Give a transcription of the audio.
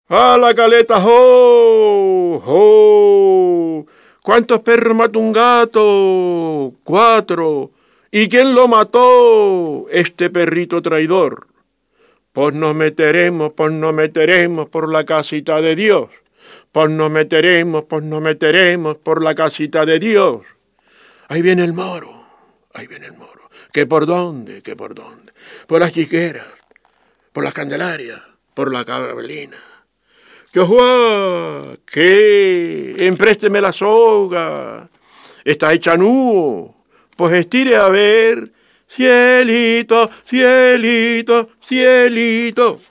¡A la caleta! ¡Jo! ¡Jo! ¿Cuántos perros mató un gato? 4. ¿Y quién lo mató? Este perrito traidor. Pues nos meteremos por la casita de Dios. Pues nos meteremos por la casita de Dios. Ahí viene el moro. ¿Que por dónde? Por las chiqueras, por las candelarias, por la carabelina. ¿Qué? Emprésteme la soga. Está hecha nudo. Pues estire a ver. Cielito, cielito, cielito.